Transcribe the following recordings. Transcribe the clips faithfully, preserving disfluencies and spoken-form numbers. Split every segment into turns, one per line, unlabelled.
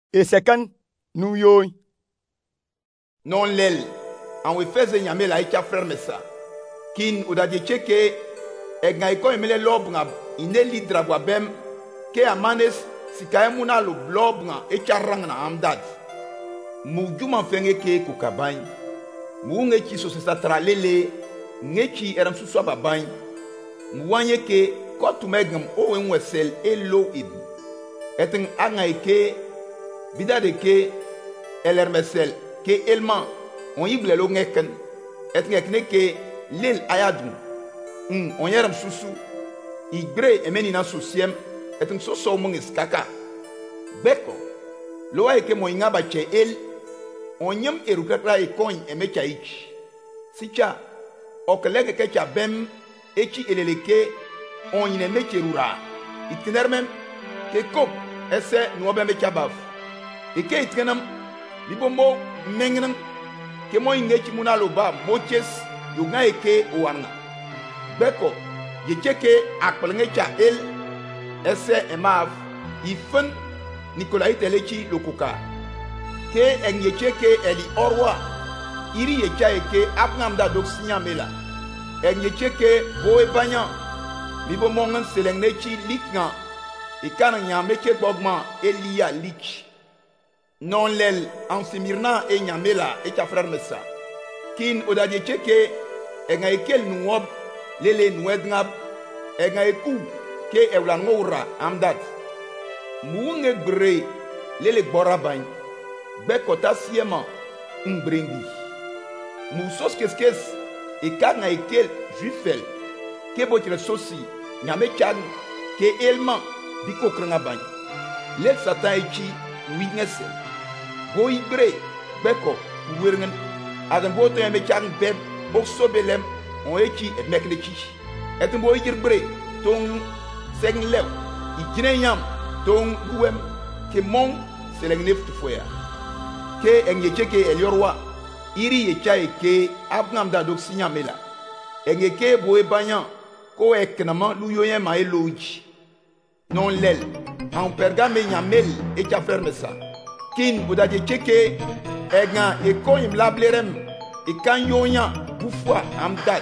e sekan nu yoy
non lel an we feze nyame la icha frère mesa kin udadi cheke e ga iko emele lobnga ineli drabwa bem ke amanes sikaye muna lo blobnga e charanga amdad mu juma fenge ke ku kabany mu ngechi so sa tralele ngechi eram suswa babany mu wanye ke kotu megam o wen wesel elo ib etin anga ke bidade ke elermesel ke elman on yible lo ngeken etin ekne ke lil ayadu um on yeram susu igre emeni na sosiem etin so so mo ngeskaka beko lo ay ke mo ingaba che el onyem erukatra ikon emecha ich sicha okelege ke cha bem echi eleleke onyine mecherura itinermem ke kop ese no be mecha baf ike itkenam libomo mengnam ke mo ingechi munalo ba moches yuga eke owana beko yecheke akpelngecha el ese emaf ifun nikolai telechi lokuka ke enyecheke eli orwa iri yecha eke apnamda doksinya mela enyecheke boe banya libo mongan selengnechi likna ikana nyameke bogma elia lich non lel ansimirna e nyamela e ta frère mesa kin odadie cheke enga ekel nuob lele nuedngab enga eku ke ewlan ngora amdat muunge bre lele borabany bekota siema ngbrendi musos keskes e kanga ekel jufel ke botre sosi nyame chan ke elma biko kranga bany lel satan echi witness boy bre beko werngen adan boto yame chan beb bokso belem on echi et meklechi et boy gir bre ton seng lew igine yam ton duwem ke mon seleng neft foya ke enye cheke eliorwa iri yecha eke abnam da dok sinya mela enye ke boe banyan ko eknama luyoyen ma eloji non lel en pergame nyamel e cha ferme sa kin bodaje cheke ega e ko im lablerem e kan yonya bufwa amdad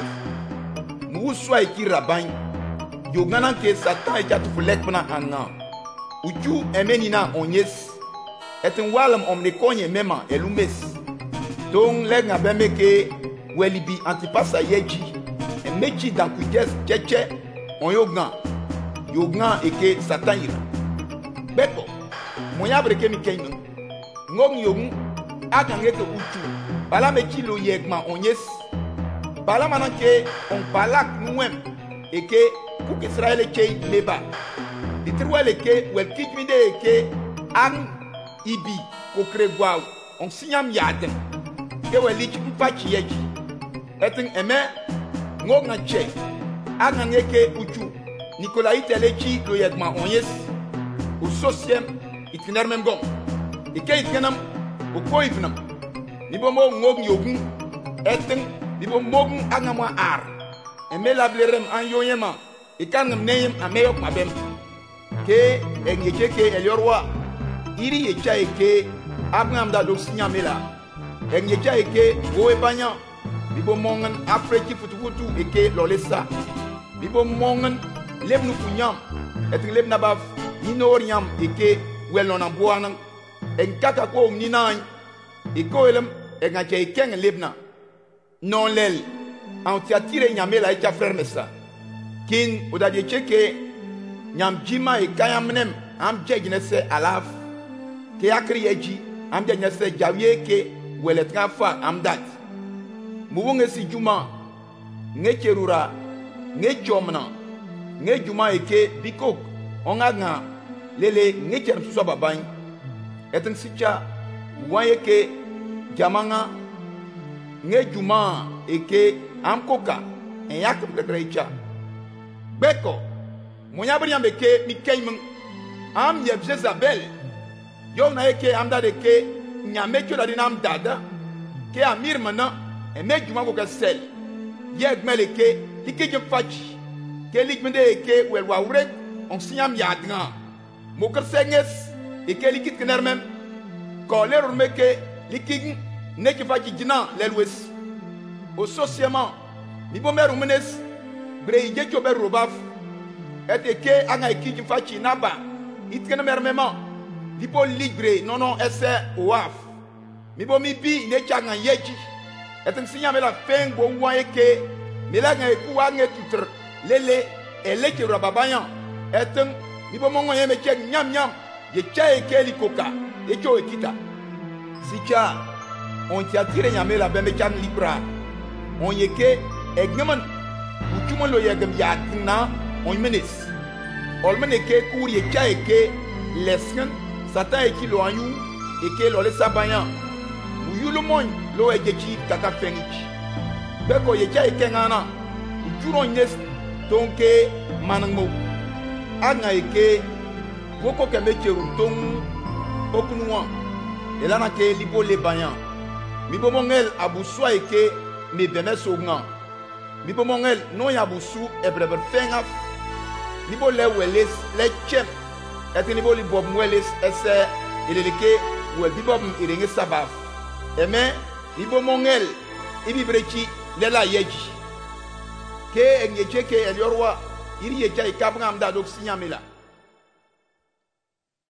mu swa e kiraban yogana ke satan e cha tuflek bana anga uju emenina onyes etin walam omne konye mema elumes don lenga bemeke welibi antipasa yeji emechi dan kujes cheche on yogna yogna eke satan ira beko moya breke mi kenyo ngong yogun aga ngeke uchu bala mechi lo yegma onyes bala manake on balak nuem eke ku Israel chei meba ditrwele ke wel kijmide eke an ibi kokre gwaw on sinyam yaden ke weli chi mpachi yeji etin eme ngonga che anga ngeke uchu nikolai telechi lo yegma onyes o sosiem itiner mem gom ike itkenam o koitnam nibo mo ngog yogun etin nibo mogun anga mo ar eme lablerem an yoyema ikangam neyem ameyok mabem ke engecheke eliorwa iri yecha eke abngam da dok sinya mela engyecha eke boe banya bibo mongan afreki futufutu eke lolesa bibo mongan lebnu kunyam etin lebna baf inor nyam eke welona boanan enkaka ko ninan eko elem engache eken lebna non lel an tiatire nyamela echa frère mesa kin odadie cheke nyam jima e kayamnem am jegnese alaf ke akri yeji am jegnese jawie ke weletra fa am dat muwonge si juma ngecherura ngechomna ngejuma eke bikok onga lele ngecher suso babany etin sicha waye ke jamanga ngejuma eke am koka en yakum kagrecha beko monya bri ambe ke mi kaymen am ye Jezabel yo na eke am da de ke nyame choda dinam dada ke amir mana e mejuma ko gasel ye gmele ke ike je fachi ke likmende ke welwa wrek on siam yadna mo kersenges e ke likit knermem ko le rumeke liking ne ki fa jina lelwes o sociement mi bo meru menes bre ije ko be robaf ete ke anga ki fa chi naba itkene mermement di po libre non non esse oaf mi bo mi bi ne changa yeji eten sinya me la fen go wan ke mi la nga ku wa nga tutre lele ele ke rababayan eten mi bo mongo yeme che nyam nyam ye chae ke likoka e cho ekita sicha on ti atire nyame la bembe chan libra on yeke egneman uchumo lo yegem ya na on menes ol meneke cour ye chae ke lesken satan e ki lo anyu e ke lo le sabayan u yulo mon lo e jechi kaka fengi beko ye chae ke ngana ujuro nes tonke manango anga e ke woko ke mecheru tong okunuwa elana ke libo le bayan mi bo mongel abuswa e ke me bemeso nga mi bo mongel no ya busu e breber fenga mi bo le weles le chem et ni bo li bob weles ese ileleke wel bi bob irenge sabaf eme mi bo mongel ibi brechi le la yeji ke enye cheke eliorwa iri ye chai kabngam da dok sinyamela